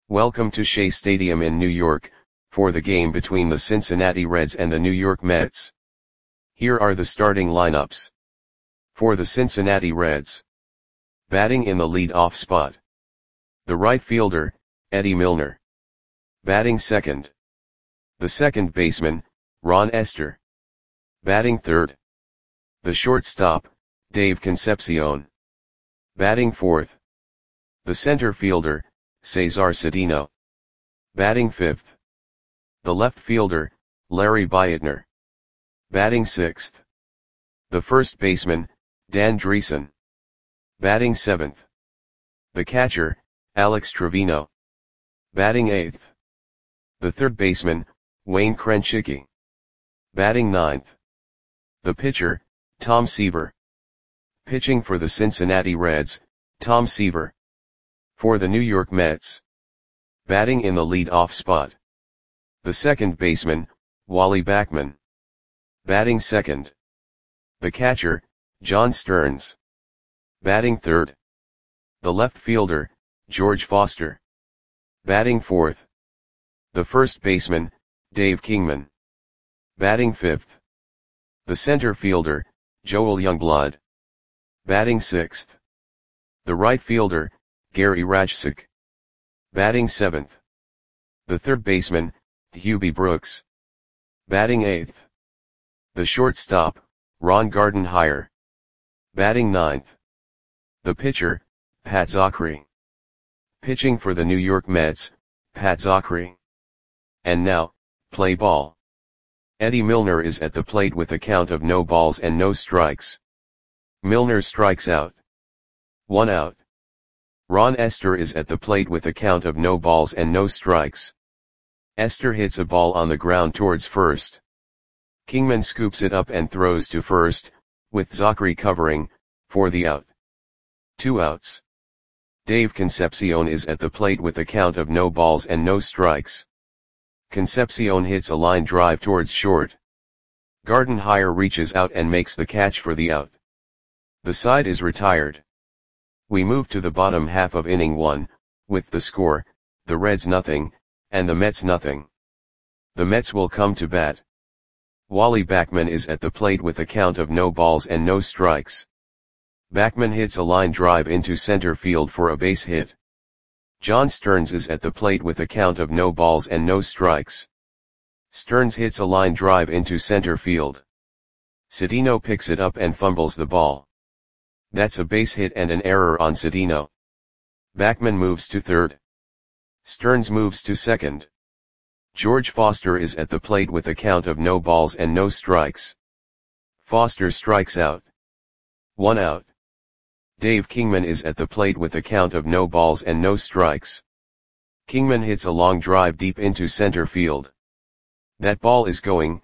Welcome to Shea Stadium in New York, for the game between the Cincinnati Reds and the New York Mets. Here are the starting lineups. For the Cincinnati Reds. Batting in the lead-off spot. The right fielder, Eddie Milner. Batting second. The second baseman, Ron Estes. Batting third. The shortstop, Dave Concepcion. Batting fourth. The center fielder, Cesar Cedeno. Batting fifth. The left fielder, Larry Boyetner. Batting sixth. The first baseman, Dan Driessen. Batting seventh. The catcher, Alex Trevino. Batting eighth. The third baseman, Wayne Krenchicki. Batting ninth. The pitcher, Tom Seaver. Pitching for the Cincinnati Reds, Tom Seaver. For the New York Mets. Batting in the lead-off spot. The second baseman, Wally Backman. Batting second. The catcher, John Stearns. Batting third. The left fielder, George Foster. Batting fourth. The first baseman, Dave Kingman. Batting fifth. The center fielder, Joel Youngblood. Batting sixth. The right fielder, Gary Rajcik. Batting seventh. The third baseman, Hubie Brooks. Batting eighth. The shortstop, Ron Gardenhire. Batting ninth. The pitcher, Pat Zachry. Pitching for the New York Mets, Pat Zachry. And now, play ball. Eddie Milner is at the plate with a count of no balls and no strikes. Milner strikes out. 1 out. Ron Estes is at the plate with a count of no balls and no strikes. Estes hits a ball on the ground towards first. Kingman scoops it up and throws to first, with Zachry covering, for the out. 2 outs. Dave Concepcion is at the plate with a count of no balls and no strikes. Concepcion hits a line drive towards short. Gardenhire reaches out and makes the catch for the out. The side is retired. We move to the bottom half of inning 1, with the score, the Reds nothing, and the Mets nothing. The Mets will come to bat. Wally Backman is at the plate with a count of no balls and no strikes. Backman hits a line drive into center field for a base hit. John Stearns is at the plate with a count of no balls and no strikes. Stearns hits a line drive into center field. Cedeno picks it up and fumbles the ball. That's a base hit and an error on Cedeno. Backman moves to third. Stearns moves to second. George Foster is at the plate with a count of no balls and no strikes. Foster strikes out. 1 out. Dave Kingman is at the plate with a count of no balls and no strikes. Kingman hits a long drive deep into center field. That ball is gone.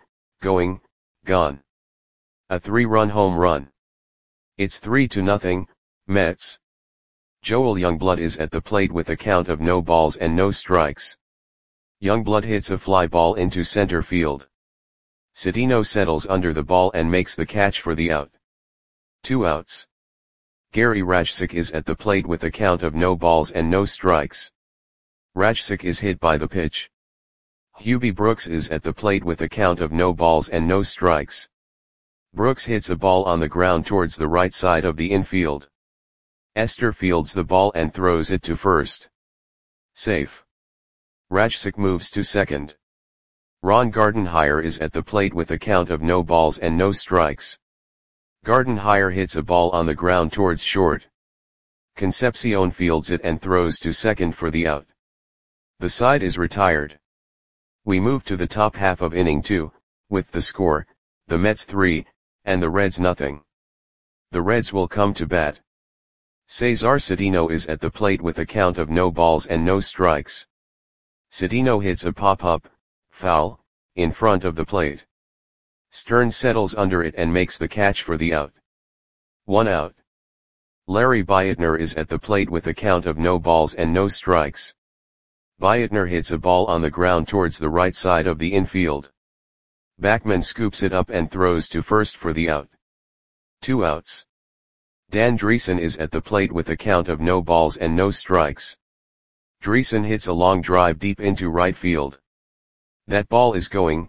A 3-run home run. It's 3-0, Mets. Joel Youngblood is at the plate with a count of no balls and no strikes. Youngblood hits a fly ball into center field. Cedeno settles under the ball and makes the catch for the out. 2 outs. Gary Rajcik is at the plate with a count of no balls and no strikes. Rajcik is hit by the pitch. Hubie Brooks is at the plate with a count of no balls and no strikes. Brooks hits a ball on the ground towards the right side of the infield. Estes fields the ball and throws it to first. Safe. Rajcik moves to second. Ron Gardenhire is at the plate with a count of no balls and no strikes. Gardenhire hits a ball on the ground towards short. Concepcion fields it and throws to second for the out. The side is retired. We move to the top half of inning 2, with the score, the Mets 3, and the Reds nothing. The Reds will come to bat. Cesar Cedeno is at the plate with a count of no balls and no strikes. Cedeno hits a pop-up, foul, in front of the plate. Stearns settles under it and makes the catch for the out. 1 out. Larry Boyetner is at the plate with a count of no balls and no strikes. Boyetner hits a ball on the ground towards the right side of the infield. Backman scoops it up and throws to first for the out. 2 outs. Dan Driessen is at the plate with a count of no balls and no strikes. Dreesen hits a long drive deep into right field. That ball is going,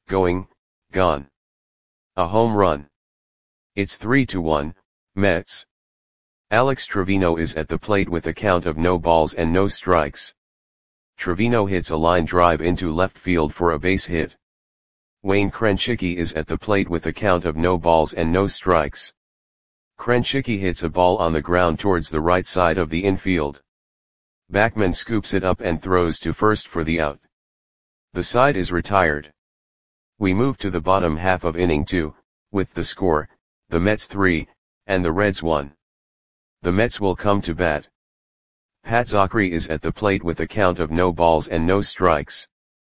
gone. A home run. It's 3-1, Mets. Alex Trevino is at the plate with a count of no balls and no strikes. Trevino hits a line drive into left field for a base hit. Wayne Krenchicki is at the plate with a count of no balls and no strikes. Krenchicki hits a ball on the ground towards the right side of the infield. Backman scoops it up and throws to first for the out. The side is retired. We move to the bottom half of inning 2, with the score, the Mets 3, and the Reds 1. The Mets will come to bat. Pat Zachry is at the plate with a count of no balls and no strikes.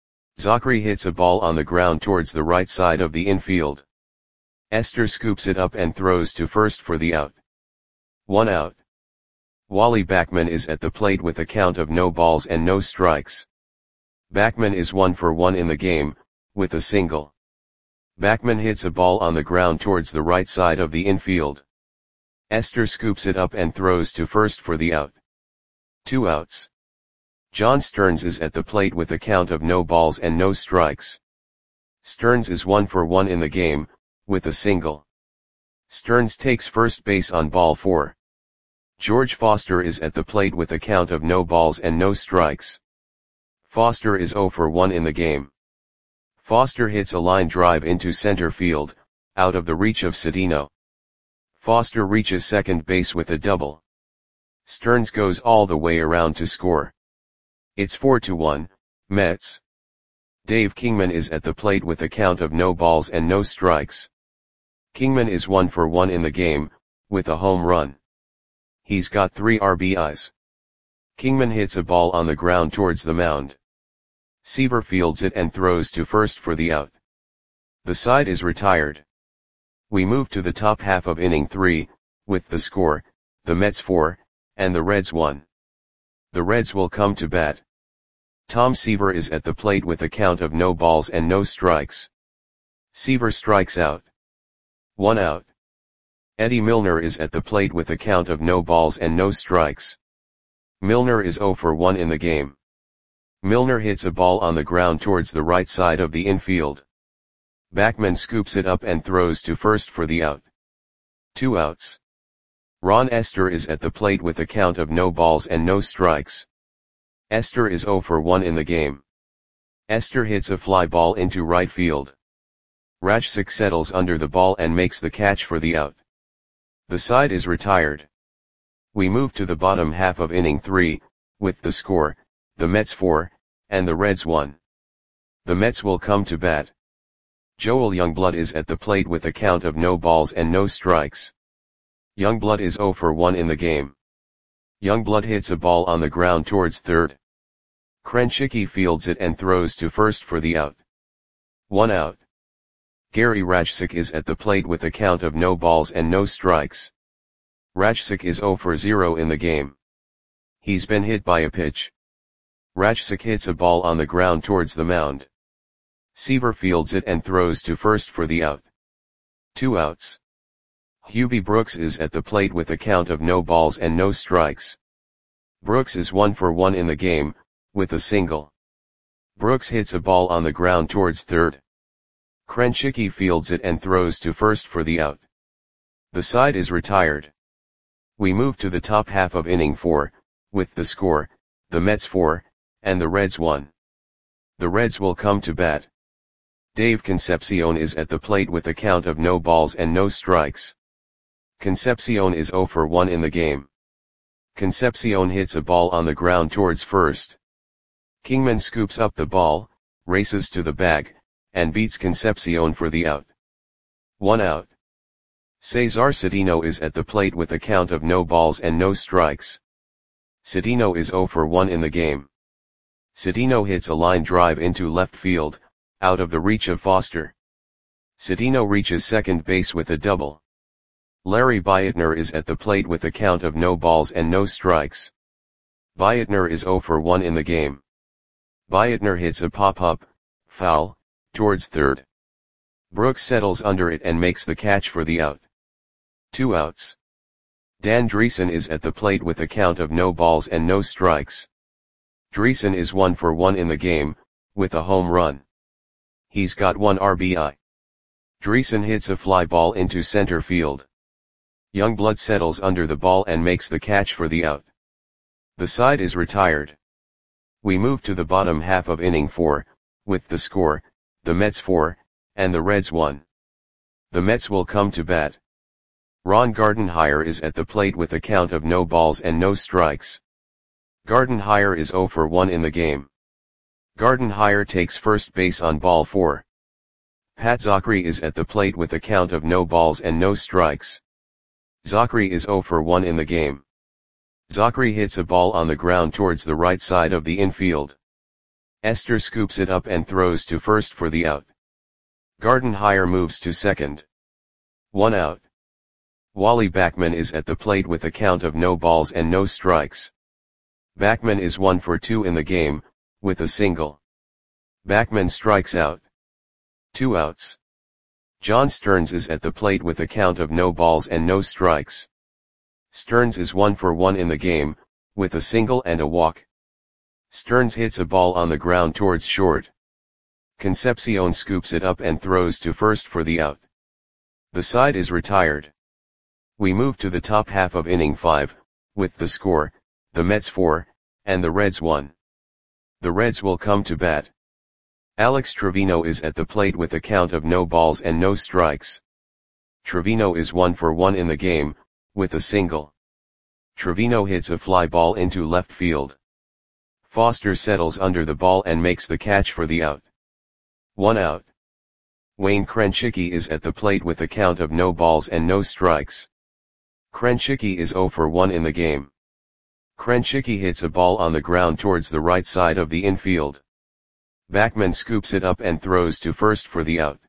Zachry hits a ball on the ground towards the right side of the infield. Esther scoops it up and throws to first for the out. 1 out. Wally Backman is at the plate with a count of no balls and no strikes. Backman is 1 for 1 in the game, with a single. Backman hits a ball on the ground towards the right side of the infield. Esther scoops it up and throws to first for the out. 2 outs. John Stearns is at the plate with a count of no balls and no strikes. Stearns is 1 for 1 in the game, with a single. Stearns takes first base on ball 4. George Foster is at the plate with a count of no balls and no strikes. Foster is 0 for 1 in the game. Foster hits a line drive into center field, out of the reach of Cedeno. Foster reaches second base with a double. Stearns goes all the way around to score. It's 4-1, Mets. Dave Kingman is at the plate with a count of no balls and no strikes. Kingman is 1 for 1 in the game, with a home run. He's got 3 RBIs. Kingman hits a ball on the ground towards the mound. Seaver fields it and throws to first for the out. The side is retired. We move to the top half of inning 3, with the score, the Mets 4, and the Reds 1. The Reds will come to bat. Tom Seaver is at the plate with a count of no balls and no strikes. Seaver strikes out. 1 out. Eddie Milner is at the plate with a count of no balls and no strikes. Milner is 0 for 1 in the game. Milner hits a ball on the ground towards the right side of the infield. Backman scoops it up and throws to first for the out. 2 outs. Ron Esther is at the plate with a count of no balls and no strikes. Esther is 0 for 1 in the game. Esther hits a fly ball into right field. Rajcik settles under the ball and makes the catch for the out. The side is retired. We move to the bottom half of inning 3, with the score, the Mets 4, and the Reds 1. The Mets will come to bat. Joel Youngblood is at the plate with a count of no balls and no strikes. Youngblood is 0 for 1 in the game. Youngblood hits a ball on the ground towards third. Krenchicki fields it and throws to first for the out. 1 out. Gary Rajcik is at the plate with a count of no balls and no strikes. Rajcik is 0 for 0 in the game. He's been hit by a pitch. Rajcik hits a ball on the ground towards the mound. Seaver fields it and throws to first for the out. 2 outs. Hubie Brooks is at the plate with a count of no balls and no strikes. Brooks is 1 for 1 in the game, with a single. Brooks hits a ball on the ground towards third. Krenchicki fields it and throws to first for the out. The side is retired. We move to the top half of inning 4, with the score, the Mets 4, and the Reds 1. The Reds will come to bat. Dave Concepcion is at the plate with a count of no balls and no strikes. Concepcion is 0 for 1 in the game. Concepcion hits a ball on the ground towards first. Kingman scoops up the ball, races to the bag, and beats Concepcion for the out. 1 out. Cesar Cedeno is at the plate with a count of no balls and no strikes. Cedeno is 0 for 1 in the game. Cedeno hits a line drive into left field, out of the reach of Foster. Cedeno reaches second base with a double. Larry Beitner is at the plate with a count of no balls and no strikes. Beitner is 0 for 1 in the game. Beitner hits a pop-up, foul, towards third. Brooks settles under it and makes the catch for the out. 2 outs. Dan Dreesen is at the plate with a count of no balls and no strikes. Dreesen is 1 for 1 in the game, with a home run. He's got 1 RBI. Dreesen hits a fly ball into center field. Youngblood settles under the ball and makes the catch for the out. The side is retired. We move to the bottom half of inning 4, with the score, the Mets 4, and the Reds 1. The Mets will come to bat. Ron Gardenhire is at the plate with a count of no balls and no strikes. Gardenhire is 0 for 1 in the game. Gardenhire takes first base on ball 4. Pat Zachry is at the plate with a count of no balls and no strikes. Zachry is 0 for 1 in the game. Zachry hits a ball on the ground towards the right side of the infield. Esther scoops it up and throws to first for the out. Gardenhire moves to second. 1 out. Wally Backman is at the plate with a count of no balls and no strikes. Backman is 1 for 2 in the game, with a single. Backman strikes out. 2 outs. John Stearns is at the plate with a count of no balls and no strikes. Stearns is 1 for 1 in the game, with a single and a walk. Stearns hits a ball on the ground towards short. Concepcion scoops it up and throws to first for the out. The side is retired. We move to the top half of inning 5, with the score, the Mets 4, and the Reds 1. The Reds will come to bat. Alex Trevino is at the plate with a count of no balls and no strikes. Trevino is 1 for 1 in the game, with a single. Trevino hits a fly ball into left field. Foster settles under the ball and makes the catch for the out. 1 out. Wayne Krenchicki is at the plate with a count of no balls and no strikes. Krenchicki is 0 for 1 in the game. Krenchicki hits a ball on the ground towards the right side of the infield. Backman scoops it up and throws to first for the out.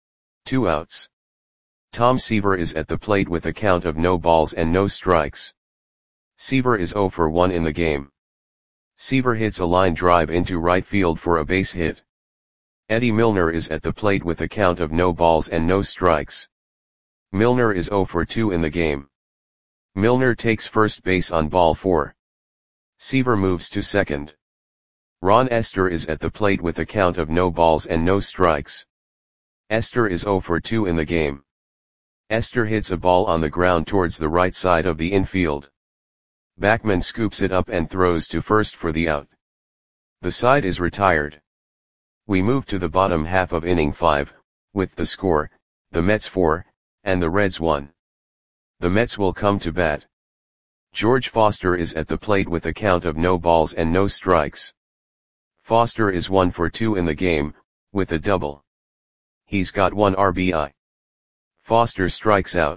2 outs. Tom Seaver is at the plate with a count of no balls and no strikes. Seaver is 0 for 1 in the game. Seaver hits a line drive into right field for a base hit. Eddie Milner is at the plate with a count of no balls and no strikes. Milner is 0 for 2 in the game. Milner takes first base on ball 4. Seaver moves to second. Ron Esther is at the plate with a count of no balls and no strikes. Esther is 0 for 2 in the game. Esther hits a ball on the ground towards the right side of the infield. Backman scoops it up and throws to first for the out. The side is retired. We move to the bottom half of inning 5, with the score, the Mets 4, and the Reds 1. The Mets will come to bat. George Foster is at the plate with a count of no balls and no strikes. Foster is 1 for 2 in the game, with a double. He's got 1 RBI. Foster strikes out.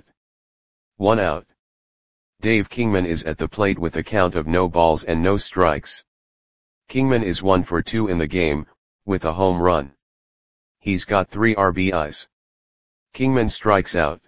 1 out. Dave Kingman is at the plate with a count of no balls and no strikes. Kingman is 1 for 2 in the game, with a home run. He's got 3 RBIs. Kingman strikes out.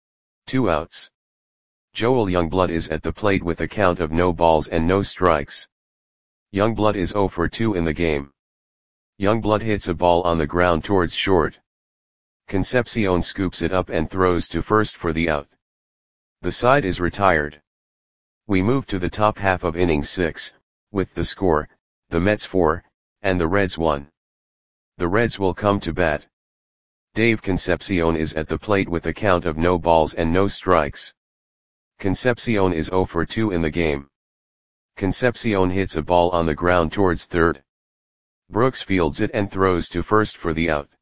2 outs. Joel Youngblood is at the plate with a count of no balls and no strikes. Youngblood is 0 for 2 in the game. Youngblood hits a ball on the ground towards short. Concepcion scoops it up and throws to first for the out. The side is retired. We move to the top half of inning 6, with the score, the Mets 4, and the Reds 1. The Reds will come to bat. Dave Concepcion is at the plate with a count of no balls and no strikes. Concepcion is 0 for 2 in the game. Concepcion hits a ball on the ground towards third. Brooks fields it and throws to first for the out.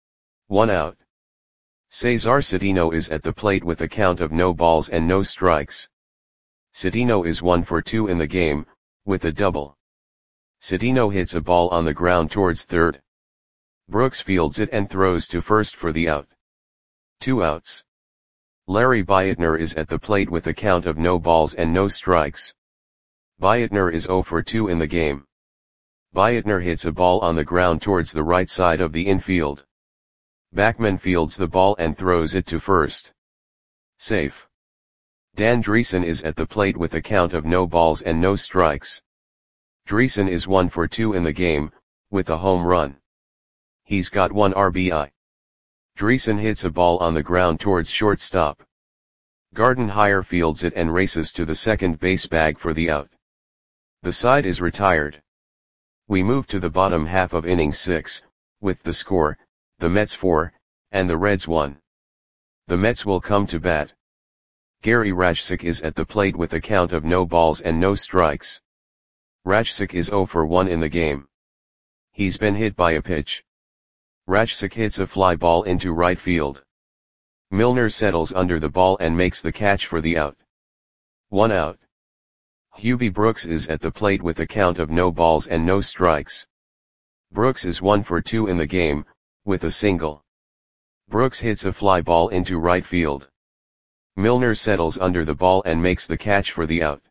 1 out. Cesar Cedeno is at the plate with a count of no balls and no strikes. Cedeno is 1 for 2 in the game, with a double. Cedeno hits a ball on the ground towards third. Brooks fields it and throws to first for the out. 2 outs. Larry Bietner is at the plate with a count of no balls and no strikes. Bietner is 0 for 2 in the game. Bietner hits a ball on the ground towards the right side of the infield. Backman fields the ball and throws it to first. Safe. Dan Dreesen is at the plate with a count of no balls and no strikes. Dreesen is 1 for 2 in the game, with a home run. He's got 1 RBI. Dreesen hits a ball on the ground towards shortstop. Gardenhire fields it and races to the second base bag for the out. The side is retired. We move to the bottom half of inning 6, with the score, the Mets 4, and the Reds 1. The Mets will come to bat. Gary Rajcic is at the plate with a count of no balls and no strikes. Rajcic is 0 for 1 in the game. He's been hit by a pitch. Rajcic hits a fly ball into right field. Milner settles under the ball and makes the catch for the out. 1 out. Hubie Brooks is at the plate with a count of no balls and no strikes. Brooks is 1 for 2 in the game, with a single. Brooks hits a fly ball into right field. Milner settles under the ball and makes the catch for the out.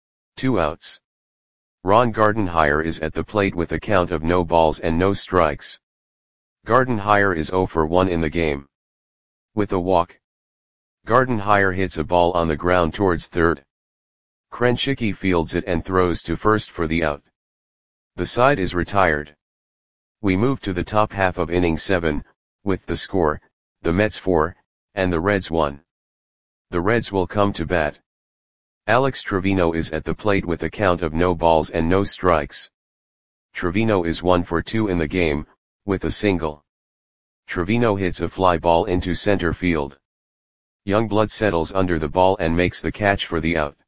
2 outs. Ron Gardenhire is at the plate with a count of no balls and no strikes. Gardenhire is 0 for 1 in the game. With a walk. Gardenhire hits a ball on the ground towards third. Krenshicky fields it and throws to first for the out. The side is retired. We move to the top half of inning 7, with the score, the Mets 4, and the Reds 1. The Reds will come to bat. Alex Trevino is at the plate with a count of no balls and no strikes. Trevino is 1 for 2 in the game, with a single. Trevino hits a fly ball into center field. Youngblood settles under the ball and makes the catch for the out.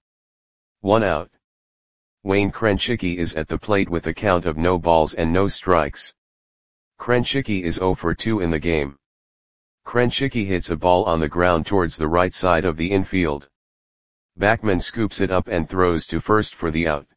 1 out. Wayne Krenshicky is at the plate with a count of no balls and no strikes. Krenshicky is 0 for 2 in the game. Krenshicky hits a ball on the ground towards the right side of the infield. Backman scoops it up and throws to first for the out.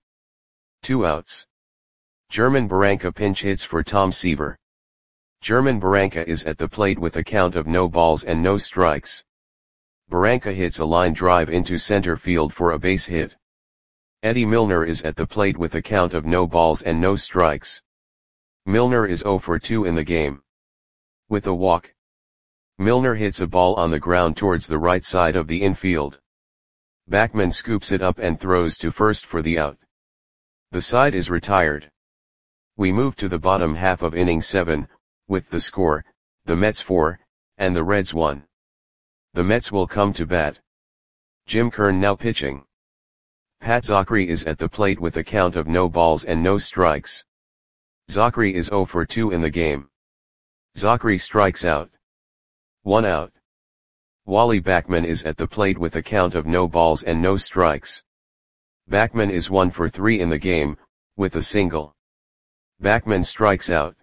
2 outs. German Barranca pinch hits for Tom Seaver. German Barranca is at the plate with a count of no balls and no strikes. Barranca hits a line drive into center field for a base hit. Eddie Milner is at the plate with a count of no balls and no strikes. Milner is 0 for 2 in the game. With a walk. Milner hits a ball on the ground towards the right side of the infield. Backman scoops it up and throws to first for the out. The side is retired. We move to the bottom half of inning 7, with the score, the Mets 4, and the Reds 1. The Mets will come to bat. Jim Kern now pitching. Pat Zachry is at the plate with a count of no balls and no strikes. Zachry is 0 for 2 in the game. Zachry strikes out. 1 out. Wally Backman is at the plate with a count of no balls and no strikes. Backman is 1 for 3 in the game, with a single. Backman strikes out.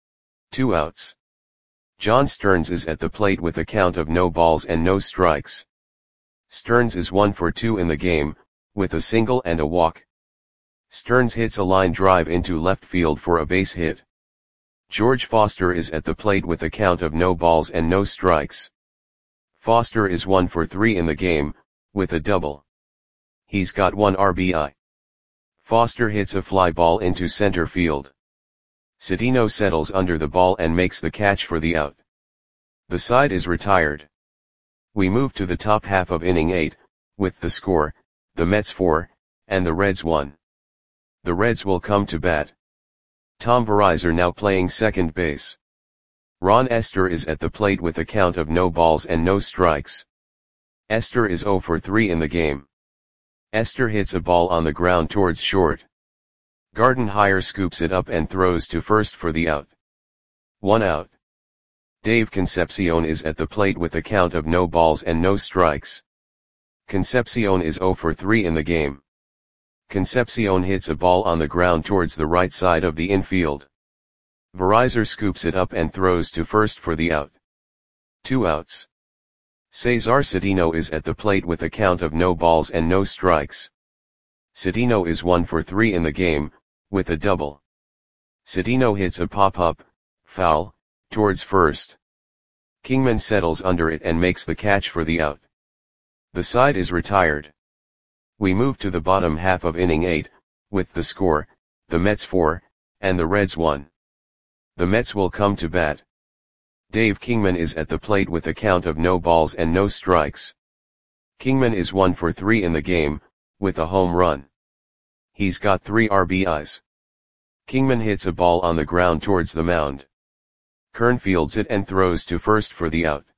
2 outs. John Stearns is at the plate with a count of no balls and no strikes. Stearns is 1 for 2 in the game, with a single and a walk. Stearns hits a line drive into left field for a base hit. George Foster is at the plate with a count of no balls and no strikes. Foster is 1 for 3 in the game, with a double. He's got 1 RBI. Foster hits a fly ball into center field. Cedeno settles under the ball and makes the catch for the out. The side is retired. We move to the top half of inning 8, with the score, the Mets 4, and the Reds 1. The Reds will come to bat. Tom Verizor now playing second base. Ron Esther is at the plate with a count of no balls and no strikes. Esther is 0 for 3 in the game. Esther hits a ball on the ground towards short. Gardenhire scoops it up and throws to first for the out. 1 out. Dave Concepcion is at the plate with a count of no balls and no strikes. Concepcion is 0 for 3 in the game. Concepcion hits a ball on the ground towards the right side of the infield. Verizor scoops it up and throws to first for the out. 2 outs. Cesar Cedeno is at the plate with a count of no balls and no strikes. Cedeno is 1 for 3 in the game, with a double. Cedeno hits a pop-up, foul, towards first. Kingman settles under it and makes the catch for the out. The side is retired. We move to the bottom half of inning 8, with the score, the Mets 4, and the Reds 1. The Mets will come to bat. Dave Kingman is at the plate with a count of no balls and no strikes. Kingman is 1 for 3 in the game, with a home run. He's got 3 RBIs. Kingman hits a ball on the ground towards the mound. Kern fields it and throws to first for the out.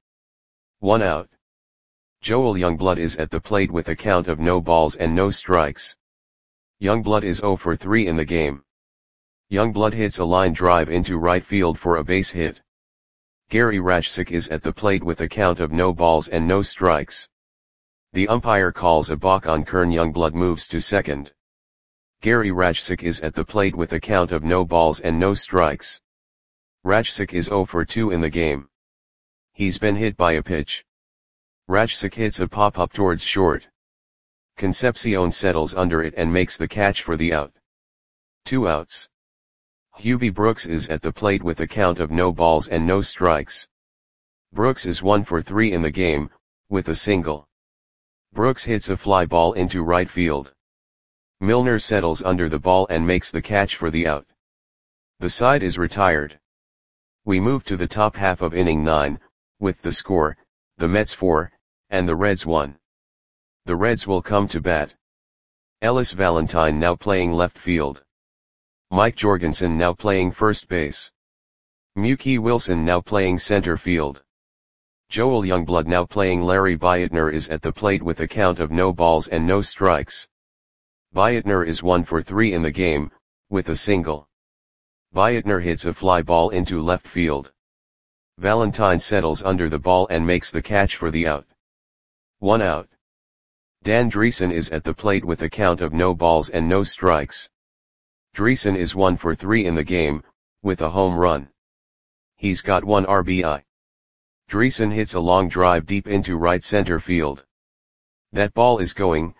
1 out. Joel Youngblood is at the plate with a count of no balls and no strikes. Youngblood is 0 for 3 in the game. Youngblood hits a line drive into right field for a base hit. Gary Rajcic is at the plate with a count of no balls and no strikes. The umpire calls a balk on Kern. Youngblood moves to second. Gary Rajcic is at the plate with a count of no balls and no strikes. Rajcic is 0 for 2 in the game. He's been hit by a pitch. Rajcic hits a pop-up towards short. Concepcion settles under it and makes the catch for the out. 2 outs. Hubie Brooks is at the plate with a count of no balls and no strikes. Brooks is 1 for 3 in the game, with a single. Brooks hits a fly ball into right field. Milner settles under the ball and makes the catch for the out. The side is retired. We move to the top half of inning 9, with the score, the Mets 4, and the Reds 1. The Reds will come to bat. Ellis Valentine now playing left field. Mike Jorgensen now playing first base. Mookie Wilson now playing center field. Joel Youngblood now playing. Larry Bietner is at the plate with a count of no balls and no strikes. Bietner is 1 for 3 in the game, with a single. Bietner hits a fly ball into left field. Valentine settles under the ball and makes the catch for the out. 1 out. Dan Dreesen is at the plate with a count of no balls and no strikes. Dreesen is 1 for 3 in the game, with a home run. He's got 1 RBI. Dreesen hits a long drive deep into right center field. That ball is gone.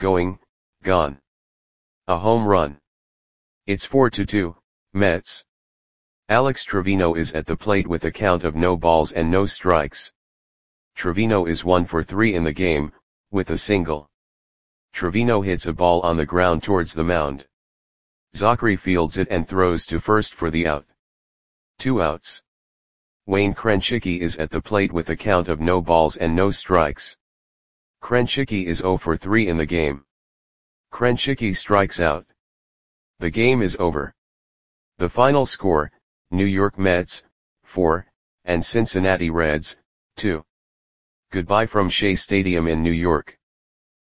A home run. It's 4-2, Mets. Alex Trevino is at the plate with a count of no balls and no strikes. Trevino is 1 for 3 in the game, with a single. Trevino hits a ball on the ground towards the mound. Zachary fields it and throws to first for the out. 2 outs. Wayne Krenchicki is at the plate with a count of no balls and no strikes. Krenchicki is 0 for 3 in the game. Krenchicki strikes out. The game is over. The final score, New York Mets, 4, and Cincinnati Reds, 2. Goodbye from Shea Stadium in New York.